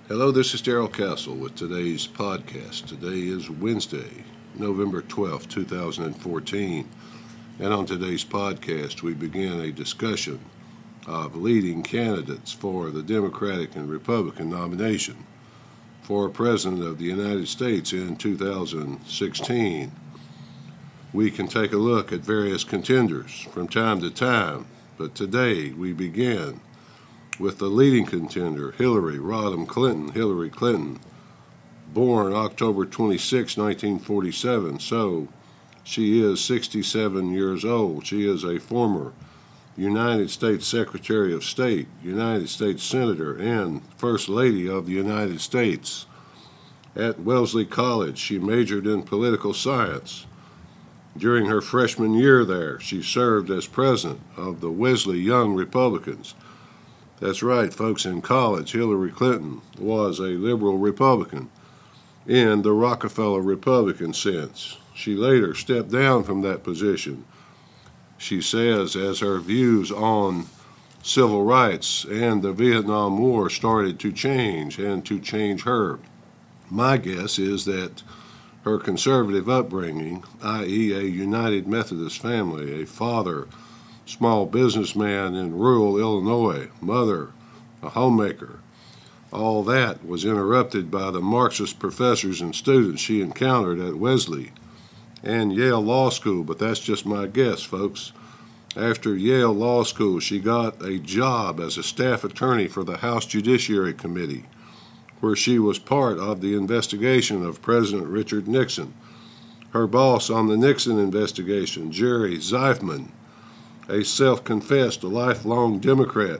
Hello, this is Daryl Castle with today's podcast. Today is Wednesday, November 12th, 2014. And on today's podcast, we begin a discussion of leading candidates for the Democratic and Republican nomination for President of the United States in 2016. We can take a look at various contenders from time to time, but today we begin with the leading contender, Hillary Clinton, born October 26, 1947, so she is 67 years old. She is a former United States Secretary of State, United States Senator, and First Lady of the United States. At Wellesley College, she majored in political science. During her freshman year there, she served as president of the Wesley Young Republicans. That's right, folks. In college, Hillary Clinton was a liberal Republican in the Rockefeller Republican sense. She later stepped down from that position, she says, as her views on civil rights and the Vietnam War started to change and to change her. My guess is that her conservative upbringing, i.e. a United Methodist family, a father, small businessman in rural Illinois, mother, a homemaker. All that was interrupted by the Marxist professors and students she encountered at Wesley and Yale Law School, but that's just my guess, folks. After Yale Law School, she got a job as a staff attorney for the House Judiciary Committee, where she was part of the investigation of President Richard Nixon. Her boss on the Nixon investigation, Jerry Zeifman, a self-confessed lifelong Democrat,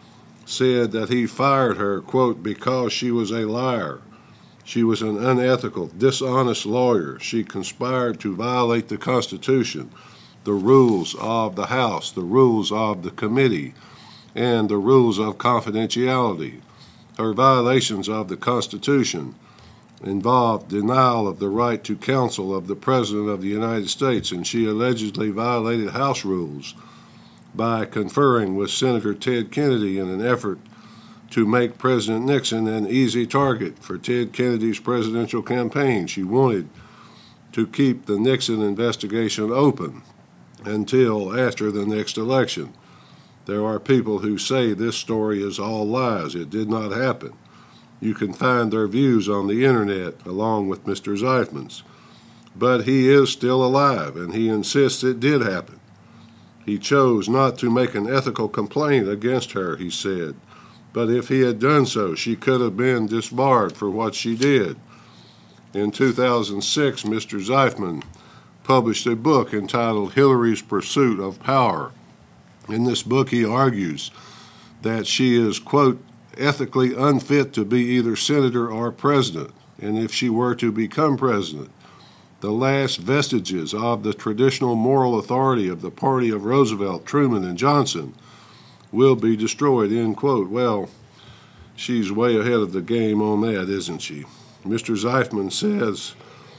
said that he fired her, quote, because she was a liar. She was an unethical, dishonest lawyer. She conspired to violate the Constitution, the rules of the House, the rules of the committee, and the rules of confidentiality. Her violations of the Constitution involved denial of the right to counsel of the President of the United States, and she allegedly violated House rules by conferring with Senator Ted Kennedy in an effort to make President Nixon an easy target for Ted Kennedy's presidential campaign. She wanted to keep the Nixon investigation open until after the next election. There are people who say this story is all lies. It did not happen. You can find their views on the internet along with Mr. Zeifman's. But he is still alive, and he insists it did happen. He chose not to make an ethical complaint against her, he said. But if he had done so, she could have been disbarred for what she did. In 2006, Mr. Zeifman published a book entitled Hillary's Pursuit of Power. In this book, he argues that she is, quote, ethically unfit to be either senator or president, and if she were to become president, the last vestiges of the traditional moral authority of the party of Roosevelt, Truman, and Johnson will be destroyed, end quote. Well, she's way ahead of the game on that, isn't she? Mr. Zeifman says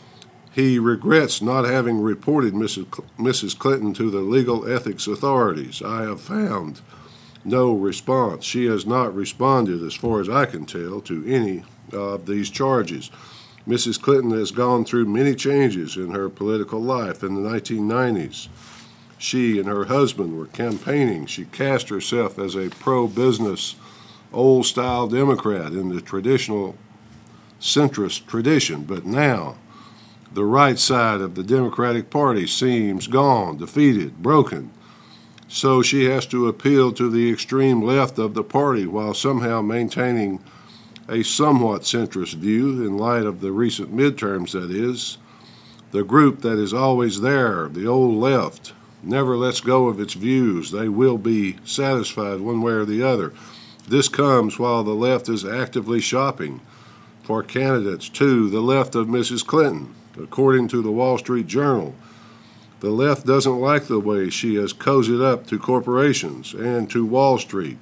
he regrets not having reported Mrs. Clinton to the legal ethics authorities. I have found no response. She has not responded, as far as I can tell, to any of these charges. Mrs. Clinton has gone through many changes in her political life. In the 1990s, she and her husband were campaigning. She cast herself as a pro-business, old-style Democrat in the traditional centrist tradition. But now, the right side of the Democratic Party seems gone, defeated, broken. So she has to appeal to the extreme left of the party while somehow maintaining a somewhat centrist view in light of the recent midterms, that is. The group that is always there, the old left, never lets go of its views. They will be satisfied one way or the other. This comes while the left is actively shopping for candidates to the left of Mrs. Clinton. According to the Wall Street Journal, the left doesn't like the way she has cozied up to corporations and to Wall Street.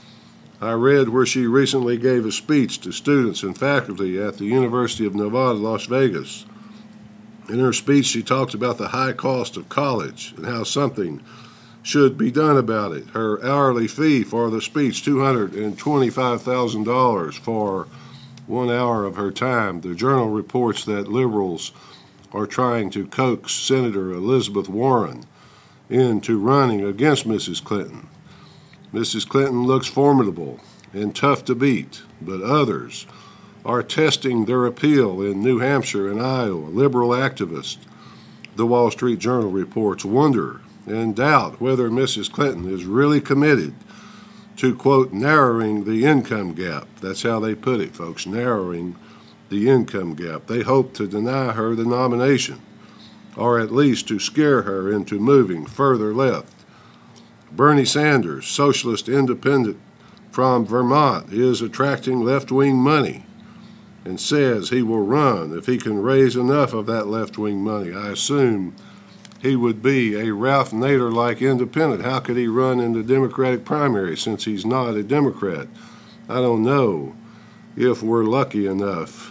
I read where she recently gave a speech to students and faculty at the University of Nevada, Las Vegas. In her speech, she talked about the high cost of college and how something should be done about it. Her hourly fee for the speech, $225,000 for 1 hour of her time. The Journal reports that liberals are trying to coax Senator Elizabeth Warren into running against Mrs. Clinton. Mrs. Clinton looks formidable and tough to beat, but others are testing their appeal in New Hampshire and Iowa. Liberal activists, the Wall Street Journal reports, wonder and doubt whether Mrs. Clinton is really committed to, quote, narrowing the income gap. That's how they put it, folks, narrowing the income gap. They hope to deny her the nomination, or at least to scare her into moving further left. Bernie Sanders, socialist independent from Vermont, is attracting left-wing money and says he will run if he can raise enough of that left-wing money. I assume he would be a Ralph Nader-like independent. How could he run in the Democratic primary since he's not a Democrat? I don't know if we're lucky enough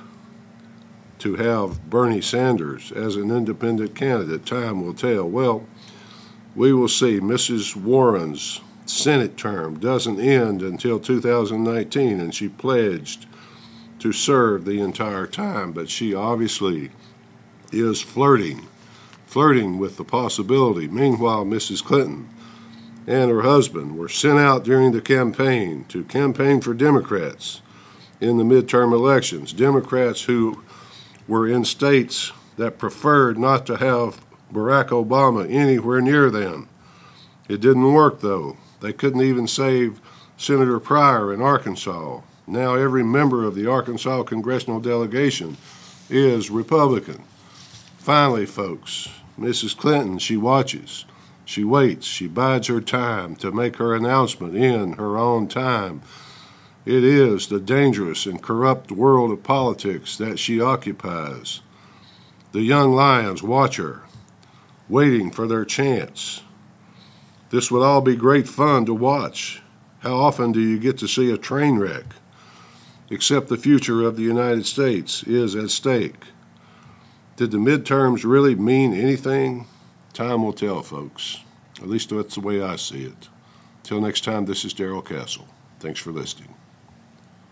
to have Bernie Sanders as an independent candidate. Time will tell. Well, we will see. Mrs. Warren's Senate term doesn't end until 2019, and she pledged to serve the entire time, but she obviously is flirting with the possibility. Meanwhile, Mrs. Clinton and her husband were sent out during the campaign to campaign for Democrats in the midterm elections, Democrats who were in states that preferred not to have Barack Obama anywhere near them. It didn't work, though. They couldn't even save Senator Pryor in Arkansas. Now every member of the Arkansas congressional delegation is Republican. Finally, folks, Mrs. Clinton, she watches, she waits, she bides her time to make her announcement in her own time. It is the dangerous and corrupt world of politics that she occupies. The young lions watch her, waiting for their chance. This would all be great fun to watch. How often do you get to see a train wreck? Except the future of the United States is at stake. Did the midterms really mean anything? Time will tell, folks. At least that's the way I see it. Till next time, this is Darrell Castle. Thanks for listening.